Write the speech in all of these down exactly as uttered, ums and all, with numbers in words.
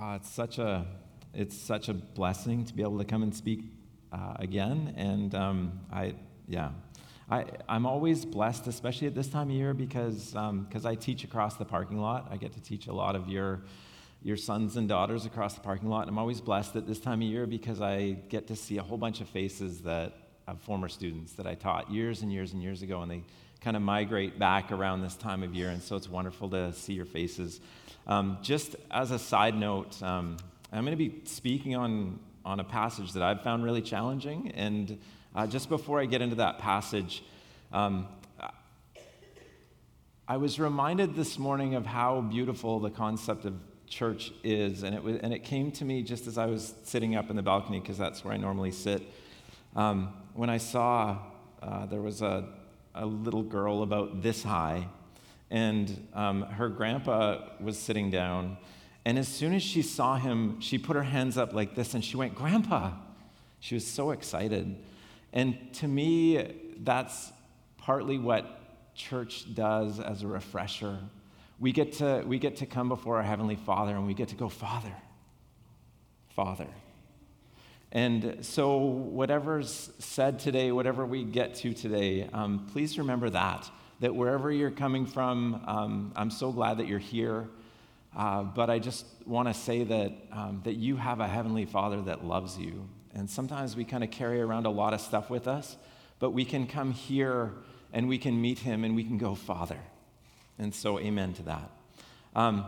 Uh, it's such a it's such a blessing to be able to come and speak uh, again, and um, I yeah, I I'm always blessed, especially at this time of year, because because um, I teach across the parking lot. I get to teach a lot of your your sons and daughters across the parking lot, and I'm always blessed at this time of year because I get to see a whole bunch of faces that of former students that I taught years and years and years ago, and they kind of migrate back around this time of year, and so it's wonderful to see your faces. Um, just as a side note, um, I'm going to be speaking on, on a passage that I've found really challenging, and uh, just before I get into that passage, um, I was reminded this morning of how beautiful the concept of church is, and it was, and it came to me just as I was sitting up in the balcony, because that's where I normally sit, um, when I saw uh, there was a, a little girl about this high, and um, her grandpa was sitting down, and as soon as she saw him, she put her hands up like this, and she went, "Grandpa!" She was so excited. And to me, that's partly what church does as a refresher. We get to, we get to come before our Heavenly Father, and we get to go, "Father, Father." And so whatever's said today, whatever we get to today, um, please remember that. That wherever you're coming from, um, I'm so glad that you're here. Uh, but I just want to say that um, that you have a Heavenly Father that loves you. And sometimes we kind of carry around a lot of stuff with us, but we can come here and we can meet Him and we can go, "Father." And so amen to that. Um,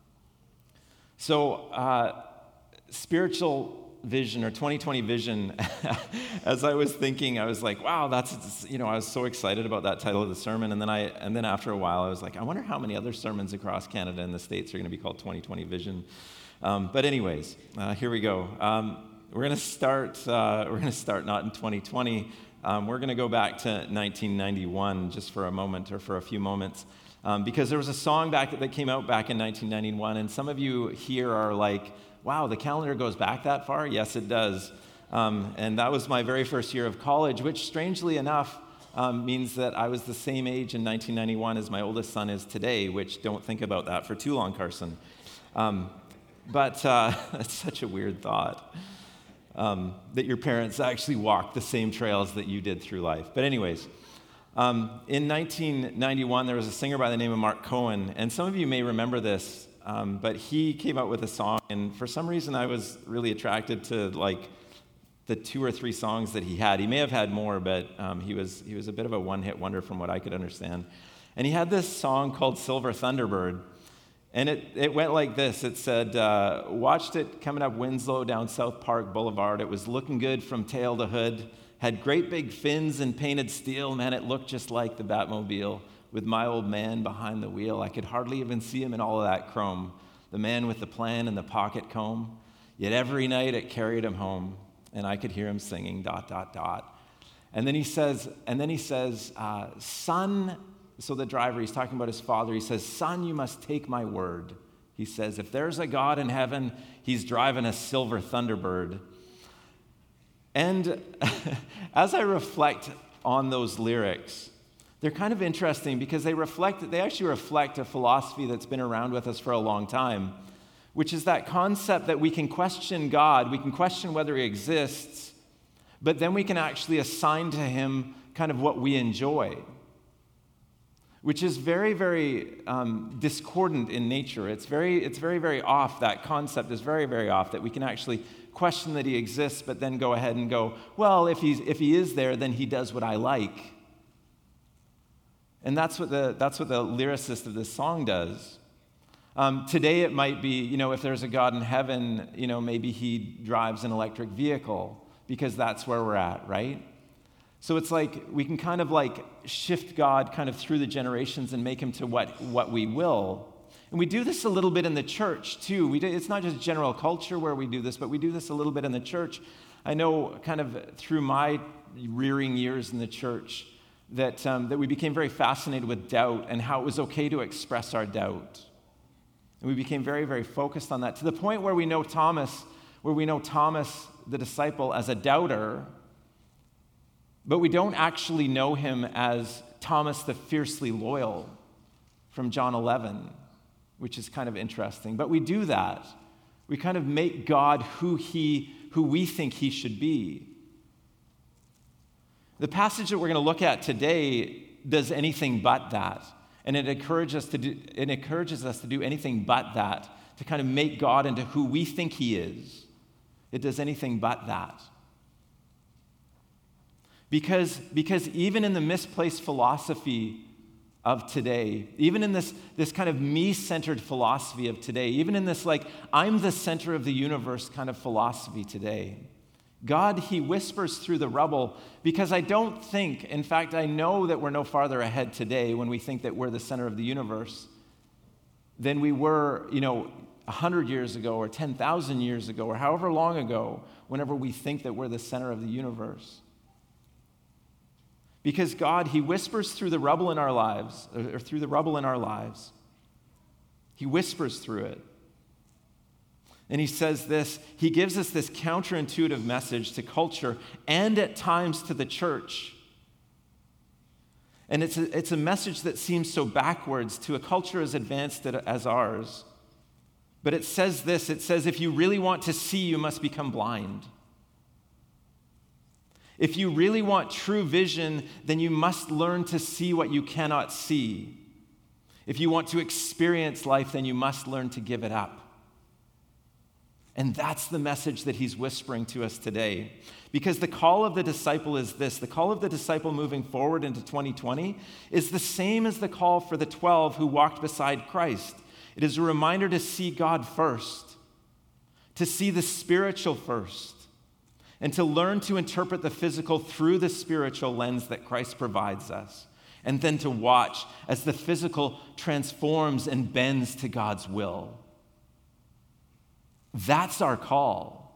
so uh, spiritual vision or twenty twenty vision, as I was thinking, I was like, wow, that's, you know, I was so excited about that title of the sermon. And then I, and then after a while, I was like, I wonder how many other sermons across Canada and the States are going to be called twenty twenty vision. Um, but anyways, uh, here we go. Um, we're going to start, uh, we're going to start not in twenty twenty. Um, we're going to go back to nineteen ninety-one just for a moment or for a few moments. Um, because there was a song back that came out back in nineteen ninety-one, and some of you here are like, wow, the calendar goes back that far? Yes, it does. Um, and that was my very first year of college, which strangely enough um, means that I was the same age in nineteen ninety-one as my oldest son is today, which don't think about that for too long, Carson. Um, but uh, it's such a weird thought um, that your parents actually walked the same trails that you did through life. But anyways, um, in nineteen ninety-one, there was a singer by the name of Mark Cohen, and some of you may remember this. Um, but he came out with a song, and for some reason I was really attracted to like the two or three songs that he had. He may have had more, but um, he was he was a bit of a one-hit wonder from what I could understand. And he had this song called Silver Thunderbird, and it, it went like this. It said, uh, watched it coming up Winslow down South Park Boulevard. It was looking good from tail to hood, had great big fins and painted steel. Man, it looked just like the Batmobile. With my old man behind the wheel, I could hardly even see him in all of that chrome. The man with the plan and the pocket comb. Yet every night it carried him home, and I could hear him singing dot dot dot. And then he says, and then he says, uh, "Son." So the driver, he's talking about his father. He says, "Son, you must take my word." He says, "If there's a God in heaven, He's driving a silver Thunderbird." And as I reflect on those lyrics, they're kind of interesting because they reflect, they actually reflect a philosophy that's been around with us for a long time, which is that concept that we can question God, we can question whether He exists, but then we can actually assign to Him kind of what we enjoy, which is very, very um, discordant in nature. It's very, it's very, very off. That concept is very, very off, that we can actually question that He exists, but then go ahead and go, well, if he's if He is there, then He does what I like. And that's what the that's what the lyricist of this song does. Um, today it might be, you know, if there's a God in heaven, you know, maybe He drives an electric vehicle because that's where we're at, right? So it's like we can kind of like shift God kind of through the generations and make Him to what, what we will. And we do this a little bit in the church too. We do, it's not just general culture where we do this, but we do this a little bit in the church. I know kind of through my rearing years in the church, that um, that we became very fascinated with doubt and how it was okay to express our doubt. And we became very, very focused on that, to the point where we know Thomas, where we know Thomas, the disciple, as a doubter, but we don't actually know him as Thomas the fiercely loyal from John eleven, which is kind of interesting. But we do that. We kind of make God who he, who we think he should be. The passage that we're going to look at today does anything but that. And it encourages us to do, it encourages us to do anything but that, to kind of make God into who we think he is. It does anything but that. Because, because even in the misplaced philosophy of today, even in this, this kind of me-centered philosophy of today, even in this like, I'm the center of the universe kind of philosophy today, God, he whispers through the rubble, because I don't think, in fact, I know that we're no farther ahead today when we think that we're the center of the universe than we were, you know, one hundred years ago or ten thousand years ago or however long ago, whenever we think that we're the center of the universe. Because God, he whispers through the rubble in our lives, or through the rubble in our lives. He whispers through it. And he says this, he gives us this counterintuitive message to culture and at times to the church. And it's a, it's a message that seems so backwards to a culture as advanced as ours. But it says this, it says, if you really want to see, you must become blind. If you really want true vision, then you must learn to see what you cannot see. If you want to experience life, then you must learn to give it up. And that's the message that he's whispering to us today. Because the call of the disciple is this. The call of the disciple moving forward into twenty twenty is the same as the call for the twelve who walked beside Christ. It is a reminder to see God first, to see the spiritual first, and to learn to interpret the physical through the spiritual lens that Christ provides us, and then to watch as the physical transforms and bends to God's will. That's our call.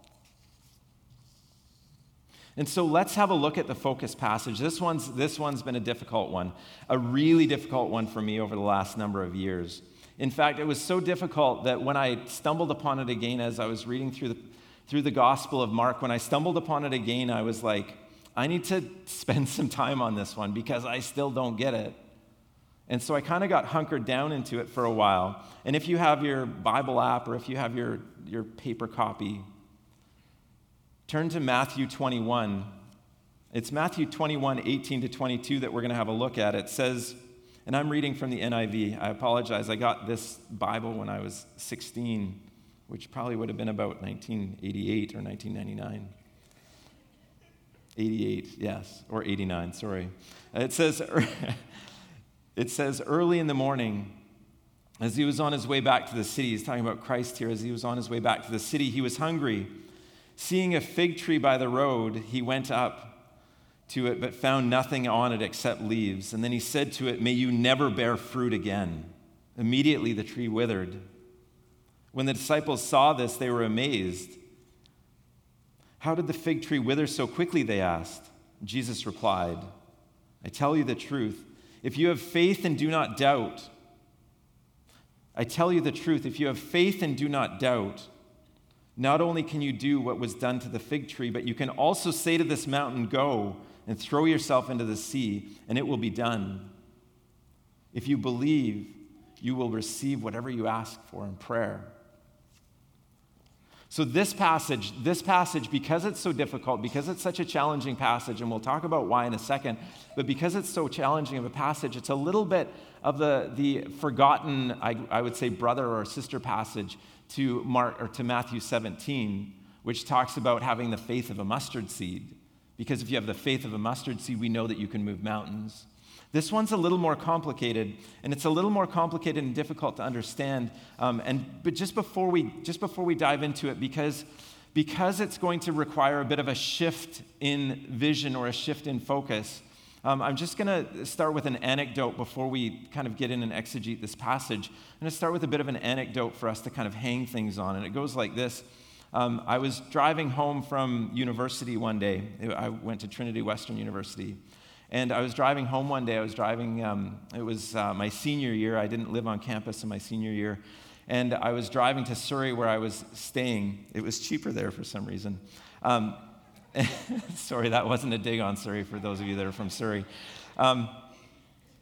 And so let's have a look at the focus passage. This one's, this one's been a difficult one, a really difficult one for me over the last number of years. In fact, it was so difficult that when I stumbled upon it again as I was reading through the Through the Gospel of Mark, when I stumbled upon it again, I was like, I need to spend some time on this one because I still don't get it. And so I kind of got hunkered down into it for a while. And if you have your Bible app or if you have your, your paper copy, turn to Matthew twenty-one. It's Matthew twenty-one, eighteen to twenty-two that we're going to have a look at. It says, and I'm reading from the N I V. I apologize. I got this Bible when I was sixteen. Which probably would have been about nineteen eighty-eight or nineteen ninety-nine. eighty-eight, yes, or eighty-nine, sorry. It says, it says, early in the morning, as he was on his way back to the city, he's talking about Christ here, as he was on his way back to the city, he was hungry. Seeing a fig tree by the road, he went up to it, but found nothing on it except leaves. And then he said to it, may you never bear fruit again. Immediately the tree withered. When the disciples saw this, they were amazed. How did the fig tree wither so quickly, they asked. Jesus replied, I tell you the truth. If you have faith and do not doubt, I tell you the truth, if you have faith and do not doubt, not only can you do what was done to the fig tree, but you can also say to this mountain, go and throw yourself into the sea, and it will be done. If you believe, you will receive whatever you ask for in prayer. So this passage, this passage, because it's so difficult, because it's such a challenging passage, and we'll talk about why in a second, but because it's so challenging of a passage, it's a little bit of the, the forgotten, I, I would say, brother or sister passage to Mark or to Matthew seventeen, which talks about having the faith of a mustard seed. Because if you have the faith of a mustard seed, we know that you can move mountains. This one's a little more complicated, and it's a little more complicated and difficult to understand. Um, and but just before we just before we dive into it, because because it's going to require a bit of a shift in vision or a shift in focus, um, I'm just going to start with an anecdote before we kind of get in and exegete this passage. I'm going to start with a bit of an anecdote for us to kind of hang things on, and it goes like this. Um, I was driving home from university one day. I went to Trinity Western University. And I was driving home one day. I was driving, um, it was uh, my senior year. I didn't live on campus in my senior year. And I was driving to Surrey where I was staying. It was cheaper there for some reason. Um, sorry, that wasn't a dig on Surrey for those of you that are from Surrey. Um,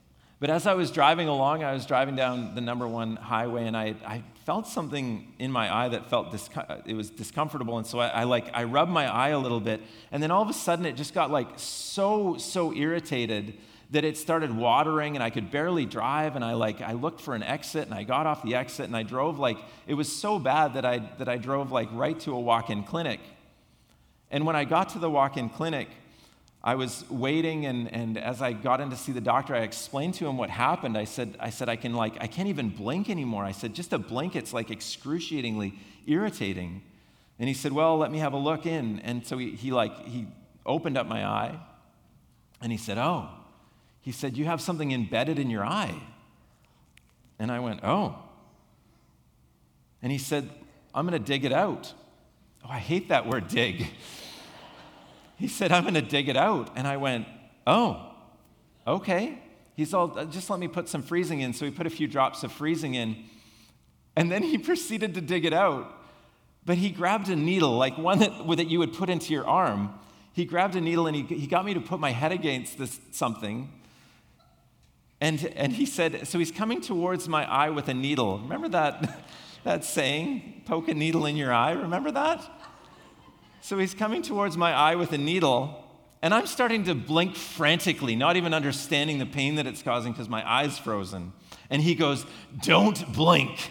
But as I was driving along, I was driving down the number one highway, and I, I felt something in my eye that felt dis- it was discomfortable, and so I, I like I rubbed my eye a little bit, and then all of a sudden it just got like so so irritated that it started watering, and I could barely drive, and I like I looked for an exit, and I got off the exit, and I drove like it was so bad that I that I drove like right to a walk-in clinic, and when I got to the walk-in clinic, I was waiting, and, and as I got in to see the doctor, I explained to him what happened. I said, I said, I can like, I can't even blink anymore. I said, just a blink, it's like excruciatingly irritating. And he said, well, let me have a look in. And so he, he like, he opened up my eye, and he said, oh, he said, you have something embedded in your eye. And I went, oh. And he said, I'm going to dig it out. Oh, I hate that word, dig. He said, I'm going to dig it out. And I went, oh, okay. He's all, just let me put some freezing in. So he put a few drops of freezing in. And then he proceeded to dig it out. But he grabbed a needle, like one that, that you would put into your arm. He grabbed a needle, and he, he got me to put my head against this something. And, and he said, so he's coming towards my eye with a needle. Remember that, that saying, poke a needle in your eye? Remember that? So he's coming towards my eye with a needle, and I'm starting to blink frantically, not even understanding the pain that it's causing because my eye's frozen. And he goes, don't blink.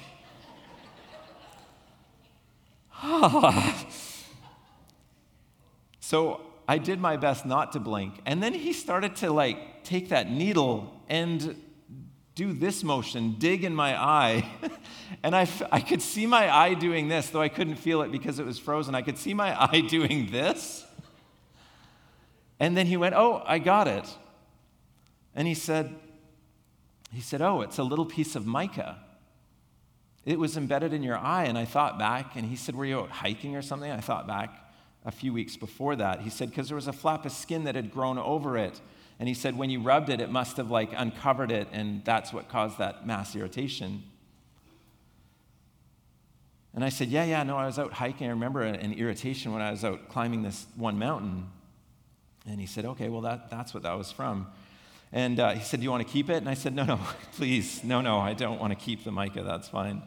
So I did my best not to blink. And then he started to like take that needle and do this motion, dig in my eye. And I, I could see my eye doing this, though I couldn't feel it because it was frozen. I could see my eye doing this. And then he went, oh, I got it. And he said, he said, oh, it's a little piece of mica. It was embedded in your eye. And I thought back, and he said, were you out hiking or something? I thought back a few weeks before that. He said, because there was a flap of skin that had grown over it. And he said, when you rubbed it, it must have like uncovered it, and that's what caused that mass irritation. And I said, yeah, yeah, no, I was out hiking. I remember an irritation when I was out climbing this one mountain. And he said, okay, well, that, that's what that was from. And uh, he said, do you want to keep it? And I said, no, no, please, no, no, I don't want to keep the mica, that's fine.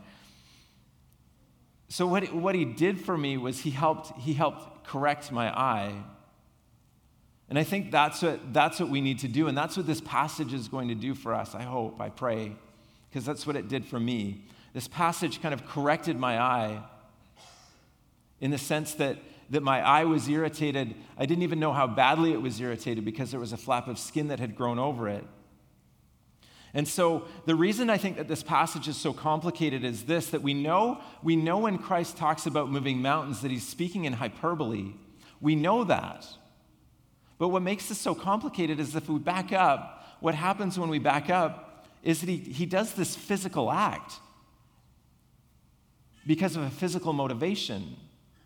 So what, what he did for me was he helped, he helped correct my eye. And I think that's what, that's what we need to do, and that's what this passage is going to do for us, I hope, I pray, because that's what it did for me. This passage kind of corrected my eye in the sense that, that my eye was irritated. I didn't even know how badly it was irritated because there was a flap of skin that had grown over it. And so the reason I think that this passage is so complicated is this, that we know, we know when Christ talks about moving mountains that he's speaking in hyperbole. We know that. But what makes this so complicated is if we back up, what happens when we back up is that he, he does this physical act because of a physical motivation.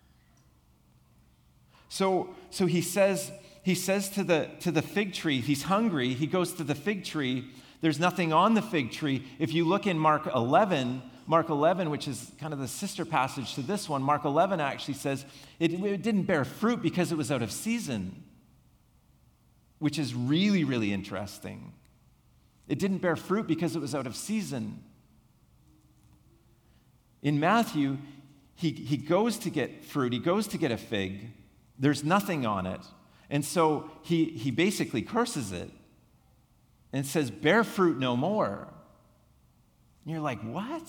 So, so he says, he says to the, to the fig tree, he's hungry, he goes to the fig tree, there's nothing on the fig tree. If you look in Mark eleven, Mark eleven, which is kind of the sister passage to this one, Mark eleven actually says it, it didn't bear fruit because it was out of season, which is really, really interesting. It didn't bear fruit because it was out of season. In Matthew, he, he goes to get fruit, he goes to get a fig, there's nothing on it, and so he, he basically curses it and says, bear fruit no more. And you're like, what?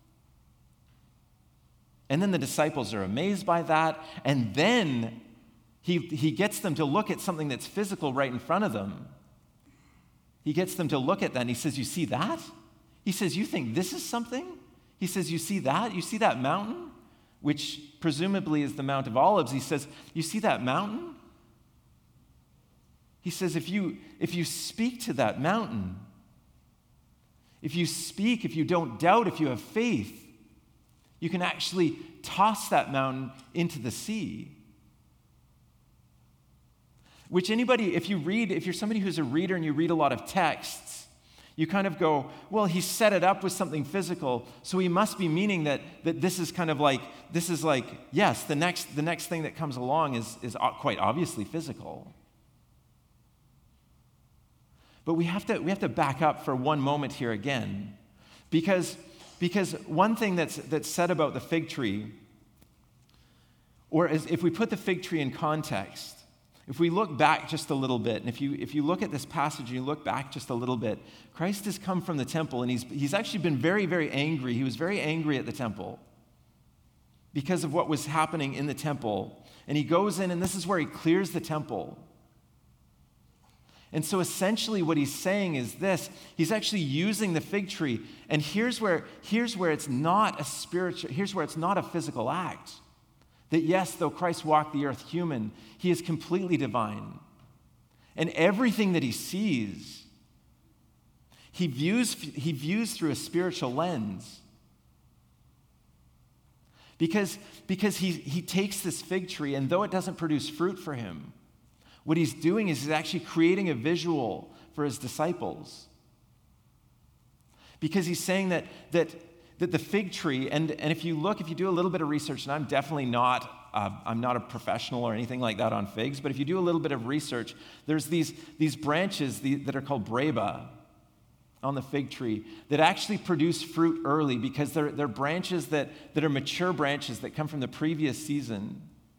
And then the disciples are amazed by that, and then He, he gets them to look at something that's physical right in front of them. He gets them to look at that, and he says, you see that? He says, you think this is something? He says, you see that? You see that mountain? Which presumably is the Mount of Olives. He says, you see that mountain? He says, if you, if you speak to that mountain, if you speak, if you don't doubt, if you have faith, you can actually toss that mountain into the sea. Which anybody, if you read, if you're somebody who's a reader and you read a lot of texts, you kind of go, well, he set it up with something physical, so he must be meaning that, that this is kind of like, this is like, yes, the next, the next thing that comes along is, is quite obviously physical. But we have to, we have to back up for one moment here again, because, because one thing that's, that's said about the fig tree, or as, if we put the fig tree in context, if we look back just a little bit, and if you, if you look at this passage and you look back just a little bit, Christ has come from the temple, and he's, he's actually been very, very angry. He was very angry at the temple because of what was happening in the temple. And he goes in, and this is where he clears the temple. And so essentially what he's saying is this. He's actually using the fig tree. And here's where, here's where it's not a spiritual, here's where it's not a physical act. That yes, though Christ walked the earth human, he is completely divine. And everything that he sees, he views, he views through a spiritual lens. Because, because he, he takes this fig tree, and though it doesn't produce fruit for him, what he's doing is he's actually creating a visual for his disciples. Because he's saying that, that, that the fig tree, and, and if you look, if you do a little bit of research, and I'm definitely not, uh, I'm not a professional or anything like that on figs, but if you do a little bit of research, there's these, these branches that are called breba on the fig tree that actually produce fruit early because they're, they're branches that, that are mature branches that come from the previous season.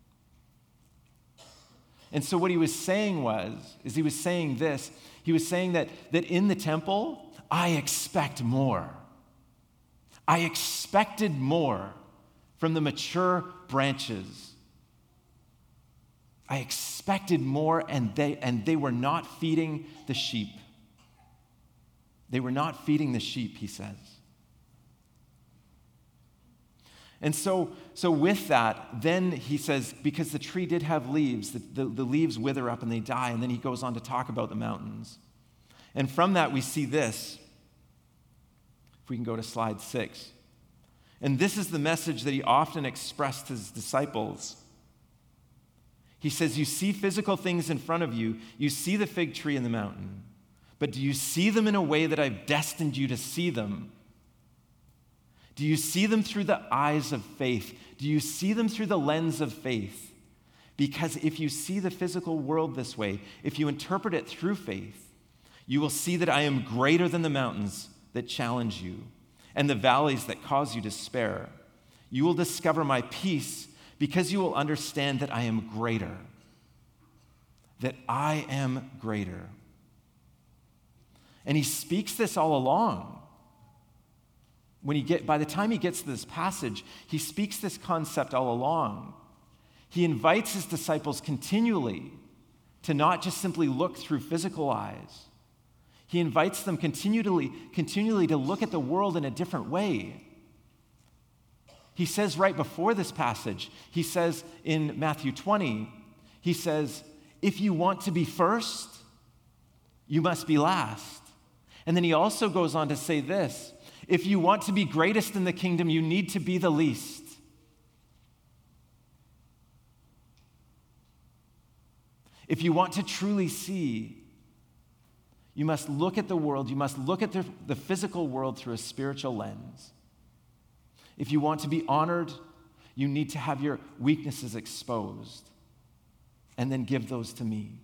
And so what he was saying was, is he was saying this, he was saying that, that in the temple, I expect more. I expected more from the mature branches. I expected more, and they, and they were not feeding the sheep. They were not feeding the sheep, he says. And so, so with that, then he says, because the tree did have leaves, the, the, the leaves wither up and they die, and then he goes on to talk about the mountains. And from that we see this. If we can go to slide six. And this is the message that he often expressed to his disciples. He says, you see physical things in front of you. You see the fig tree and the mountain. But do you see them in a way that I've destined you to see them? Do you see them through the eyes of faith? Do you see them through the lens of faith? Because if you see the physical world this way, if you interpret it through faith, you will see that I am greater than the mountains that challenge you and the valleys that cause you despair. You will discover my peace because you will understand that I am greater. That I am greater. And he speaks this all along. When he get, by the time he gets to this passage, he speaks this concept all along. He invites his disciples continually to not just simply look through physical eyes. He invites them continually, continually to look at the world in a different way. He says right before this passage, he says in Matthew twenty, he says, if you want to be first, you must be last. And then he also goes on to say this, if you want to be greatest in the kingdom, you need to be the least. If you want to truly see, you must look at the world, you must look at the, the physical world through a spiritual lens. If you want to be honored, you need to have your weaknesses exposed and then give those to me.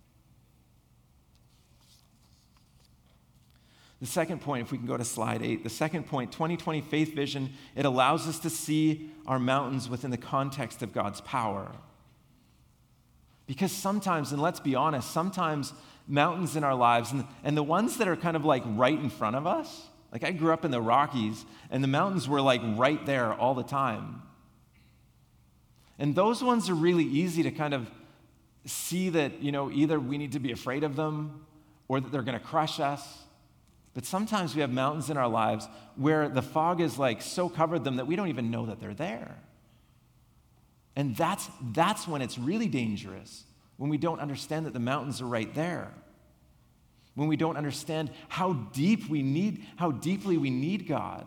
The second point, if we can go to slide eight, the second point, twenty twenty faith vision, it allows us to see our mountains within the context of God's power. Because sometimes, and let's be honest, sometimes mountains in our lives, and, and the ones that are kind of like right in front of us, like I grew up in the Rockies, and the mountains were like right there all the time. And those ones are really easy to kind of see that, you know, either we need to be afraid of them or that they're going to crush us. But sometimes we have mountains in our lives where the fog is like so covered them that we don't even know that they're there. And that's, that's when it's really dangerous, when we don't understand that the mountains are right there. When we don't understand how deep we need, how deeply we need God.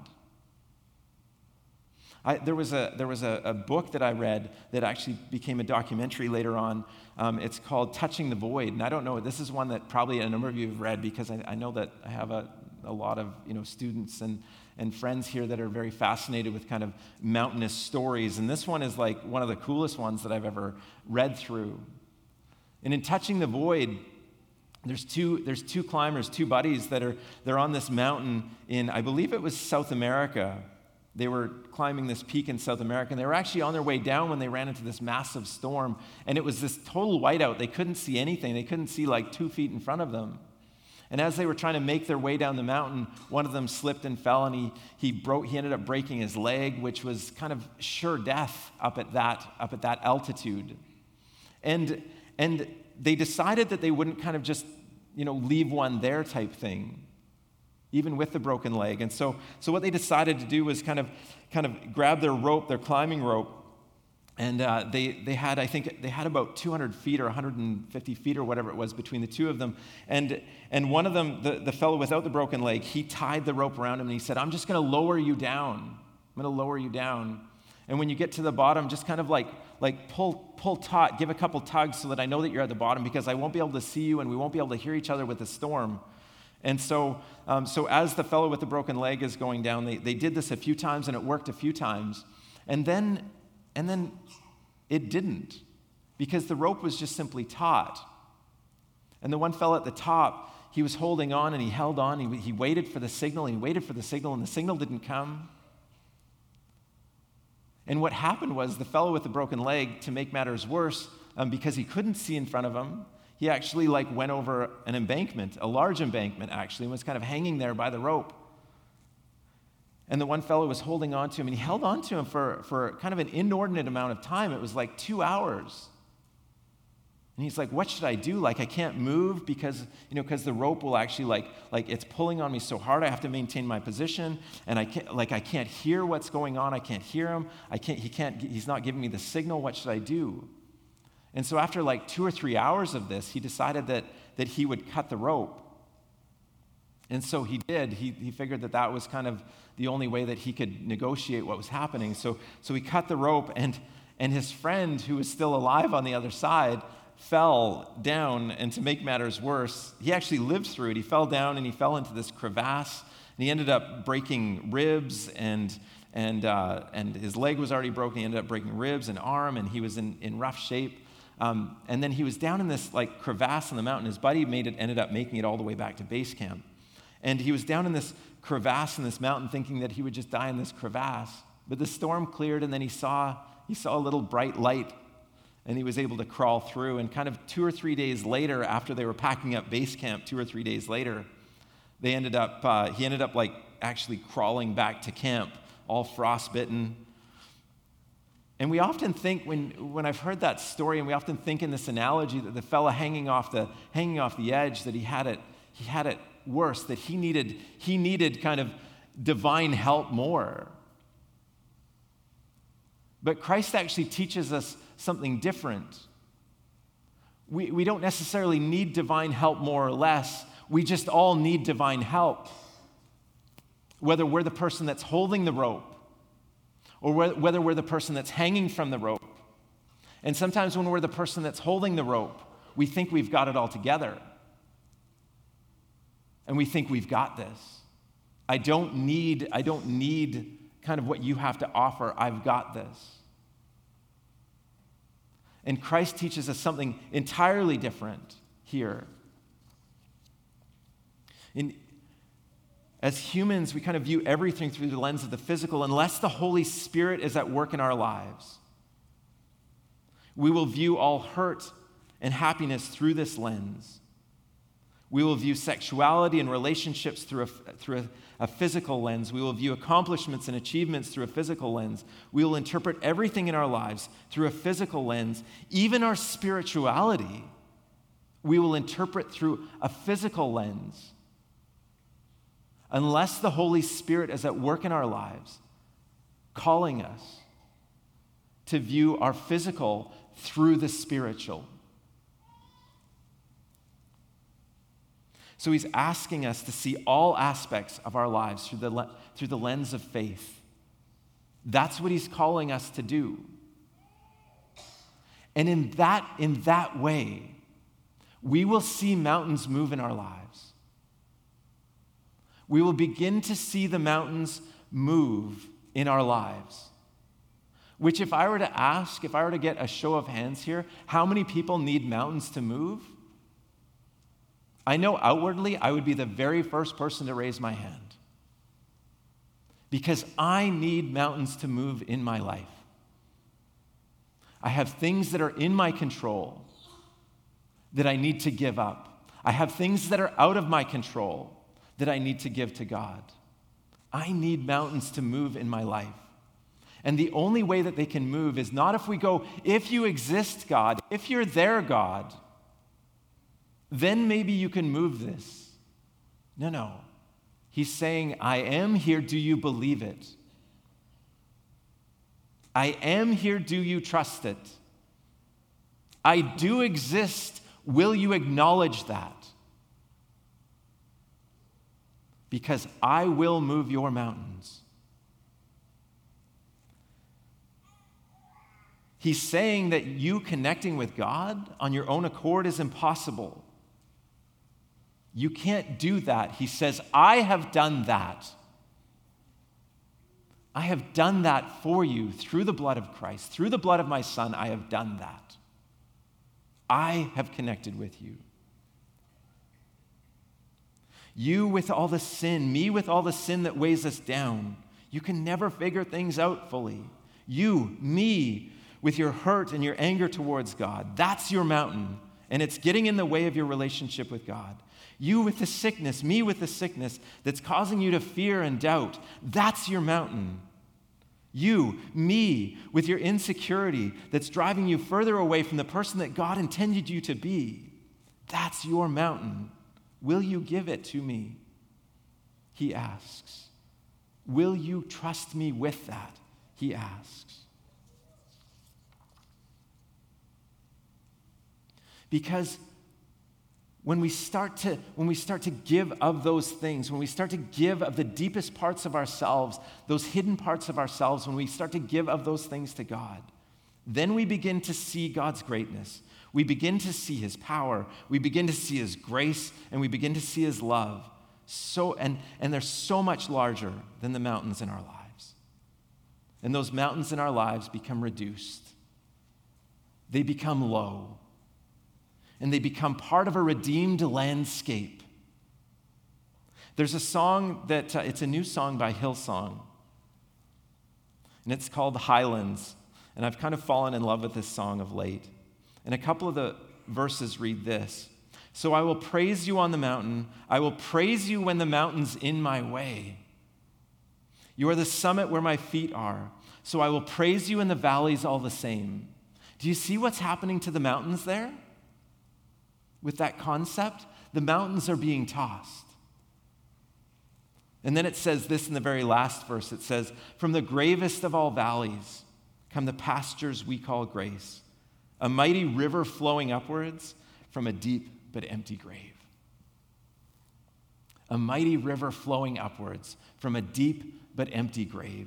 I, there was, a, there was a, a book that I read that actually became a documentary later on. Um, it's called Touching the Void. And I don't know, this is one that probably a number of you have read because I, I know that I have a, a lot of you know students and, and friends here that are very fascinated with kind of mountainous stories. And this one is like one of the coolest ones that I've ever read through. And in Touching the Void, There's two, there's two climbers, two buddies that are they're on this mountain in, I believe it was South America. They were climbing this peak in South America, and they were actually on their way down when they ran into this massive storm, and it was this total whiteout. They couldn't see anything. They couldn't see like two feet in front of them. And as they were trying to make their way down the mountain, one of them slipped and fell, and he he broke. He ended up breaking his leg, which was kind of sure death up at that up at that altitude. And and they decided that they wouldn't kind of just, you know, leave one there type thing, even with the broken leg. And so, so what they decided to do was kind of, kind of grab their rope, their climbing rope, and uh, they they had, I think, they had about two hundred feet or one hundred fifty feet or whatever it was between the two of them. And and one of them, the, the fellow without the broken leg, he tied the rope around him and he said, "I'm just going to lower you down. I'm going to lower you down. And when you get to the bottom, just kind of like, like pull, pull taut, give a couple tugs so that I know that you're at the bottom, because I won't be able to see you and we won't be able to hear each other with the storm." And so, um, so as the fellow with the broken leg is going down, they, they did this a few times, and it worked a few times. And then, and then it didn't, because the rope was just simply taut. And the one fellow at the top, he was holding on and he held on. He, he waited for the signal, and he waited for the signal, and the signal didn't come. And what happened was the fellow with the broken leg, to make matters worse, um, because he couldn't see in front of him, he actually like went over an embankment, a large embankment actually, and was kind of hanging there by the rope. And the one fellow was holding on to him, and he held on to him for, for kind of an inordinate amount of time. It was like two hours. And he's like, "What should I do? Like, I can't move because, you know, because the rope will actually like, like it's pulling on me so hard. I have to maintain my position, and I can't, like, I can't hear what's going on. I can't hear him. I can't. He can't. He's not giving me the signal. What should I do?" And so after like two or three hours of this, he decided that that he would cut the rope. And so he did. He he figured that that was kind of the only way that he could negotiate what was happening. So so he cut the rope, and and his friend, who was still alive on the other side, fell down, and to make matters worse, he actually lived through it. He fell down and he fell into this crevasse, and he ended up breaking ribs, and and uh, and his leg was already broken. He ended up breaking ribs and arm, and he was in, in rough shape. Um, and then he was down in this like crevasse in the mountain. His buddy made it, ended up making it all the way back to base camp, and he was down in this crevasse in this mountain, thinking that he would just die in this crevasse. But the storm cleared, and then he saw he saw a little bright light. And he was able to crawl through. And kind of two or three days later, after they were packing up base camp, two or three days later, they ended up, uh, he ended up like actually crawling back to camp, all frostbitten. And we often think, when, when I've heard that story, and we often think in this analogy that the fella hanging off the, hanging off the edge, that he had it, he had it worse, that he needed, he needed kind of divine help more. But Christ actually teaches us something different. We, we don't necessarily need divine help more or less. We just all need divine help. Whether we're the person that's holding the rope, or whether we're the person that's hanging from the rope. And sometimes when we're the person that's holding the rope, we think we've got it all together. And we think we've got this. I don't need, I don't need kind of what you have to offer. I've got this. And Christ teaches us something entirely different here. In, as humans, we kind of view everything through the lens of the physical. Unless the Holy Spirit is at work in our lives, we will view all hurt and happiness through this lens. We will view sexuality and relationships through a, through a, a physical lens. We will view accomplishments and achievements through a physical lens. We will interpret everything in our lives through a physical lens. Even our spirituality, we will interpret through a physical lens. Unless the Holy Spirit is at work in our lives, calling us to view our physical through the spiritual. So he's asking us to see all aspects of our lives through the, le- through the lens of faith. That's what he's calling us to do. And in that, in that way, we will see mountains move in our lives. We will begin to see the mountains move in our lives. Which, if I were to ask, if I were to get a show of hands here, how many people need mountains to move? I know outwardly I would be the very first person to raise my hand because I need mountains to move in my life. I have things that are in my control that I need to give up. I have things that are out of my control that I need to give to God. I need mountains to move in my life. And the only way that they can move is not if we go, if you exist, God, if you're there, God, then maybe you can move this. No, no. He's saying, I am here, do you believe it? I am here, do you trust it? I do exist, will you acknowledge that? Because I will move your mountains. He's saying that you connecting with God on your own accord is impossible. You can't do that. He says, I have done that. I have done that for you through the blood of Christ. Through the blood of my Son, I have done that. I have connected with you. You with all the sin, me with all the sin that weighs us down. You can never figure things out fully. You, me, with your hurt and your anger towards God. That's your mountain, and it's getting in the way of your relationship with God. You with the sickness, me with the sickness that's causing you to fear and doubt. That's your mountain. You, me, with your insecurity that's driving you further away from the person that God intended you to be. That's your mountain. Will you give it to me? He asks. Will you trust me with that? He asks. Because when we start to when we start to give of those things, when we start to give of the deepest parts of ourselves, those hidden parts of ourselves, when we start to give of those things to God, then we begin to see God's greatness. We begin to see his power. We begin to see his grace, and we begin to see his love. So and, and they're so much larger than the mountains in our lives. And those mountains in our lives become reduced. They become low. And they become part of a redeemed landscape. There's a song that, uh, it's a new song by Hillsong. And it's called Highlands. And I've kind of fallen in love with this song of late. And a couple of the verses read this. So I will praise you on the mountain. I will praise you when the mountain's in my way. You are the summit where my feet are. So I will praise you in the valleys all the same. Do you see what's happening to the mountains there? With that concept, the mountains are being tossed. And then it says this in the very last verse. It says, from the gravest of all valleys come the pastures we call grace, a mighty river flowing upwards from a deep but empty grave. A mighty river flowing upwards from a deep but empty grave.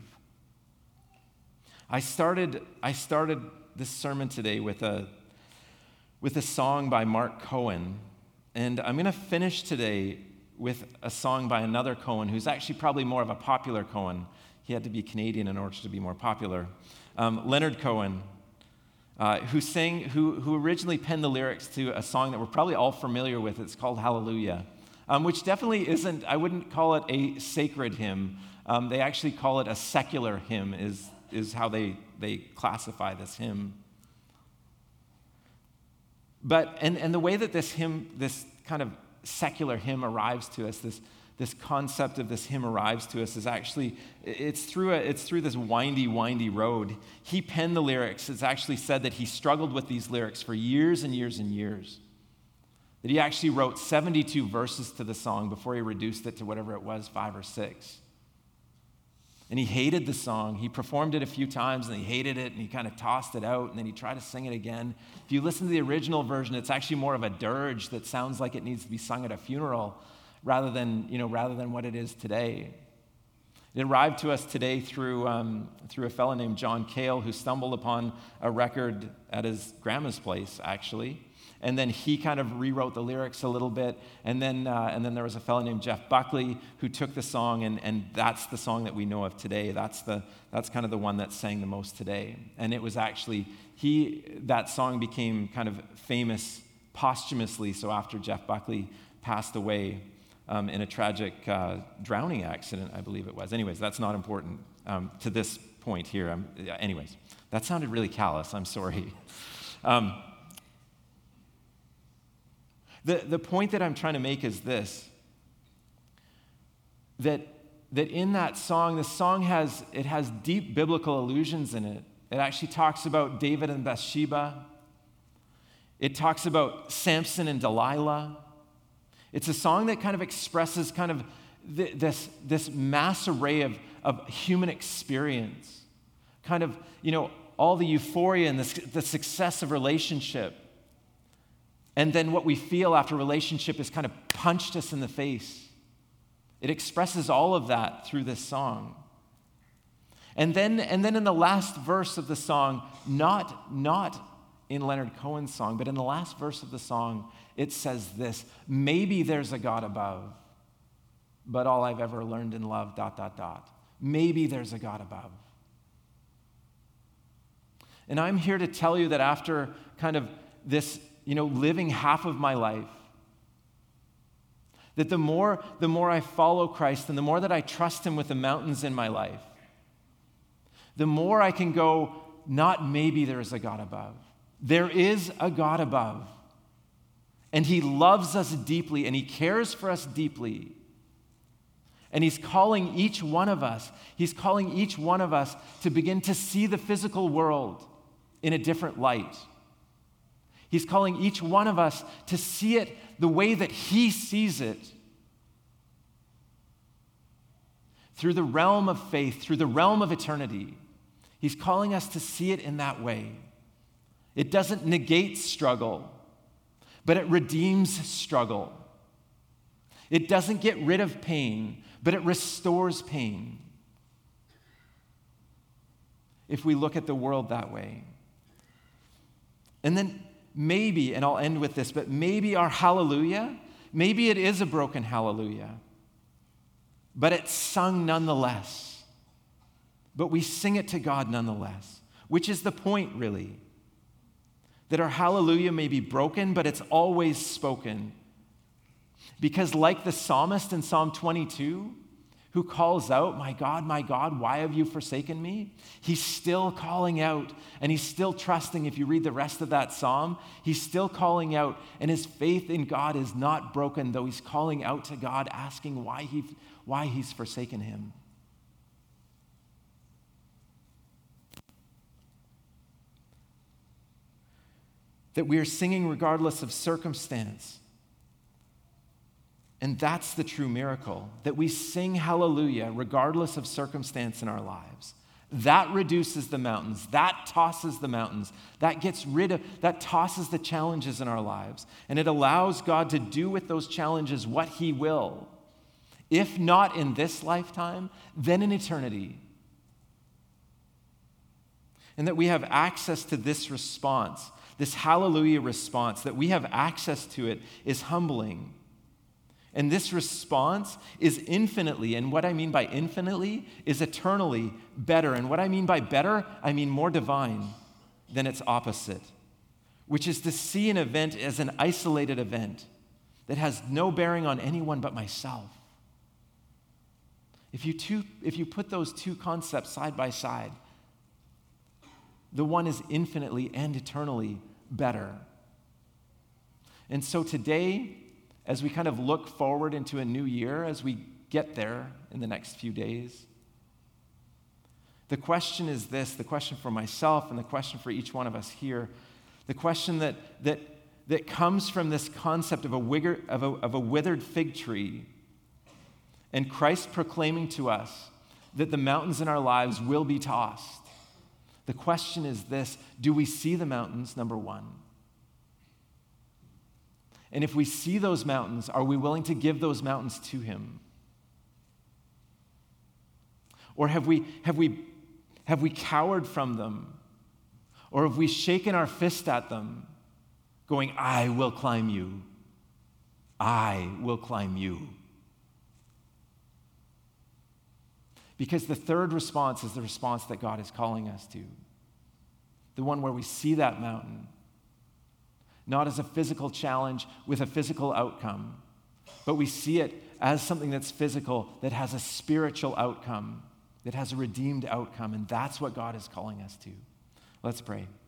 I started, I started this sermon today with a with a song by Mark Cohen. And I'm going to finish today with a song by another Cohen, who's actually probably more of a popular Cohen. He had to be Canadian in order to be more popular. Um, Leonard Cohen, uh, who sang, who, who originally penned the lyrics to a song that we're probably all familiar with. It's called Hallelujah, um, which definitely isn't, I wouldn't call it a sacred hymn. Um, they actually call it a secular hymn, is, is how they, they classify this hymn. But, and, and the way that this hymn, this kind of secular hymn arrives to us, this, this concept of this hymn arrives to us is actually, it's through, a, it's through this windy, windy road. He penned the lyrics. It's actually said that he struggled with these lyrics for years and years and years. That he actually wrote seventy-two verses to the song before he reduced it to whatever it was, five or six. And he hated the song. He performed it a few times, and he hated it, and he kind of tossed it out, and then he tried to sing it again. If you listen to the original version, it's actually more of a dirge that sounds like it needs to be sung at a funeral rather than, you know, rather than what it is today. It arrived to us today through, um, through a fellow named John Cale, who stumbled upon a record at his grandma's place, actually. And then he kind of rewrote the lyrics a little bit. And then uh, and then there was a fellow named Jeff Buckley who took the song, and, and that's the song that we know of today. That's the that's kind of the one that sang the most today. And it was actually, he that song became kind of famous posthumously. So after Jeff Buckley passed away um, in a tragic uh, drowning accident, I believe it was. Anyways, that's not important um, to this point here. Um, anyways, that sounded really callous. I'm sorry. Um, the, the point that I'm trying to make is this, that, that in that song, the song has, it has deep biblical allusions in it. It actually talks about David and Bathsheba. It talks about Samson and Delilah. It's a song that kind of expresses kind of th- this, this mass array of, of human experience, kind of, you know, all the euphoria and the, the success of relationship. And then what we feel after relationship is kind of punched us in the face. It expresses all of that through this song. And then, and then in the last verse of the song, not, not in Leonard Cohen's song, but in the last verse of the song, it says this: maybe there's a God above, but all I've ever learned in love, dot, dot, dot. Maybe there's a God above. And I'm here to tell you that after kind of this, you know, living half of my life, that the more, the more I follow Christ and the more that I trust him with the mountains in my life, the more I can go, not maybe there is a God above. There is a God above. And he loves us deeply and he cares for us deeply. And he's calling each one of us, he's calling each one of us to begin to see the physical world in a different light. He's calling each one of us to see it the way that he sees it. Through the realm of faith, through the realm of eternity. He's calling us to see it in that way. It doesn't negate struggle, but it redeems struggle. It doesn't get rid of pain, but it restores pain. If we look at the world that way. And then maybe, and I'll end with this, but maybe our hallelujah, maybe it is a broken hallelujah, but it's sung nonetheless. But we sing it to God nonetheless, which is the point, really. That our hallelujah may be broken, but it's always spoken. Because like the psalmist in Psalm twenty-two, who calls out, "My God, my God, why have you forsaken me?" He's still calling out, and he's still trusting. If you read the rest of that psalm, he's still calling out, and his faith in God is not broken, though he's calling out to God, asking why, he, why he's forsaken him. That we are singing regardless of circumstance. And that's the true miracle, that we sing hallelujah regardless of circumstance in our lives. That reduces the mountains. That tosses the mountains. That gets rid of, that tosses the challenges in our lives. And it allows God to do with those challenges what he will. If not in this lifetime, then in eternity. And that we have access to this response. This hallelujah response, that we have access to it, is humbling. And this response is infinitely, and what I mean by infinitely is eternally better. And what I mean by better, I mean more divine than its opposite, which is to see an event as an isolated event that has no bearing on anyone but myself. If you, two, if you put those two concepts side by side, the one is infinitely and eternally better. And so today, as we kind of look forward into a new year, as we get there in the next few days, the question is this, the question for myself and the question for each one of us here, the question that, that, that comes from this concept of a, wigger, of, a, of a withered fig tree and Christ proclaiming to us that the mountains in our lives will be tossed. The question is this: do we see the mountains, number one? And if we see those mountains, are we willing to give those mountains to him? Or have we, have we, have we cowered from them? Or have we shaken our fist at them, going, "I will climb you. I will climb you." Because the third response is the response that God is calling us to. The one where we see that mountain, not as a physical challenge with a physical outcome, but we see it as something that's physical, that has a spiritual outcome, that has a redeemed outcome, and that's what God is calling us to. Let's pray.